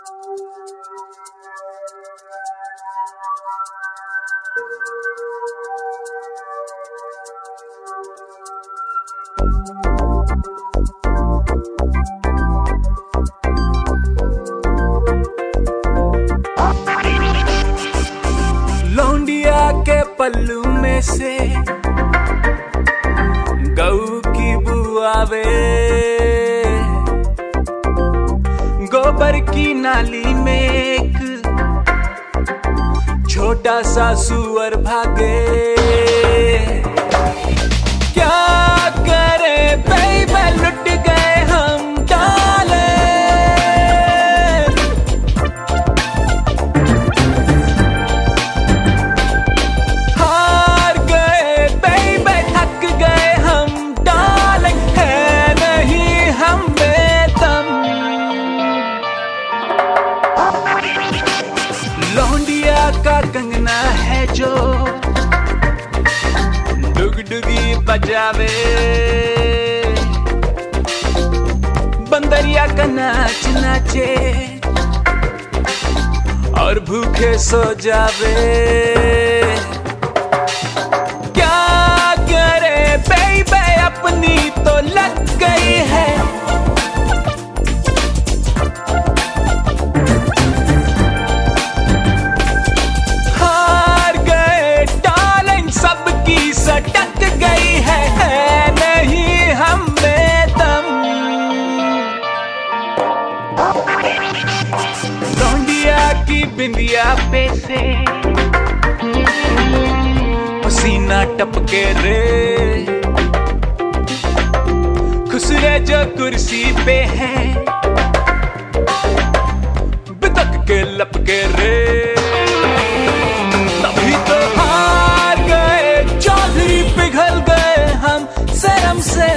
लौंडिया के पल्लू में से गऊ की बू आवे, गोबर की नाली में एक छोटा सा सुअर भागे। क्या करे बेबे, लुट गए हम डाले। हार गए बेबे, थक गए हम डाले। है नहीं हम बेदम। लौंडिया का कंगना है जो डुगडुगी बजावे, बंदरिया का नाच नाचे और भूखे सो जावे। क्या करे बेबे, अपनी तो लग गई है। हार गए डार्लिंग, सबकी सटक गई है नहीं हम बेदम। लौंडिया की बिंदिया पे से पसीना टपके रे, खुसरे जो कुर्सी पे है बिदक के लपके रे। तभी तो हार गए चौधरी, पिघल गए हम शर्म से।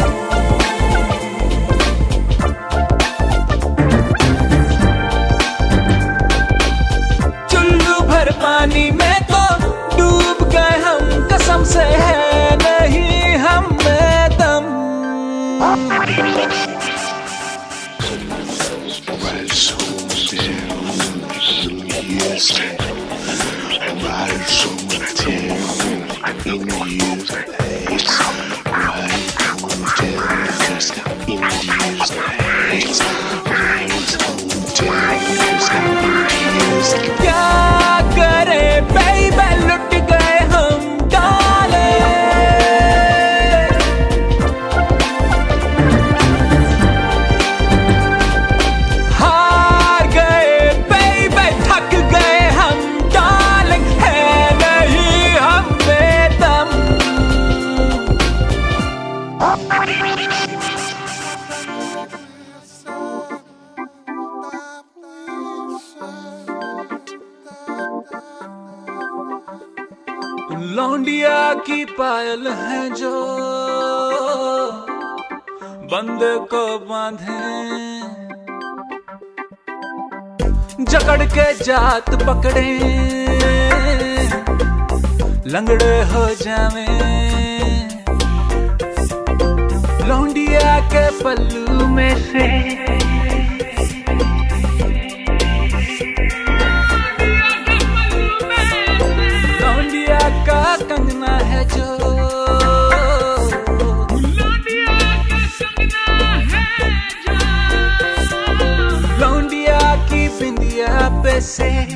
चुल्लू भर पानी में तो डूब गए हम, कसम से है नहीं हम बेदम। क्या करे बेबे, लुट गए हम डाले। हार गए बेबे, थक गए हम डाले। है नहीं हम बेदम। लौंडिया की पायल है जो बंदे को बांधे, जकड़ के जात पकड़े लंगड़े हो जावे। लौंडिया के पल्लू में से लौंडिया का कंगना है जो, लौंडिया की बिंदिया पे से